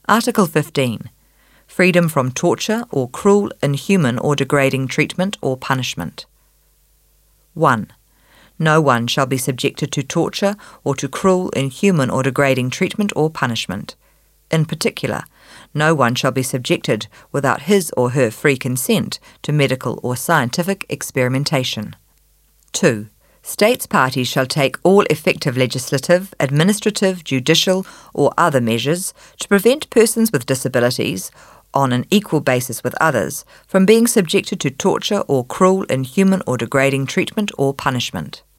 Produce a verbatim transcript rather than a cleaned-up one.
Article fifteen. Freedom from torture or cruel, inhuman or degrading treatment or punishment. one. No one shall be subjected to torture or to cruel, inhuman or degrading treatment or punishment. In particular, no one shall be subjected without his or her free consent to medical or scientific experimentation. two. States parties shall take all effective legislative, administrative, judicial or other measures to prevent persons with disabilities, on an equal basis with others, from being subjected to torture or cruel, inhuman or degrading treatment or punishment.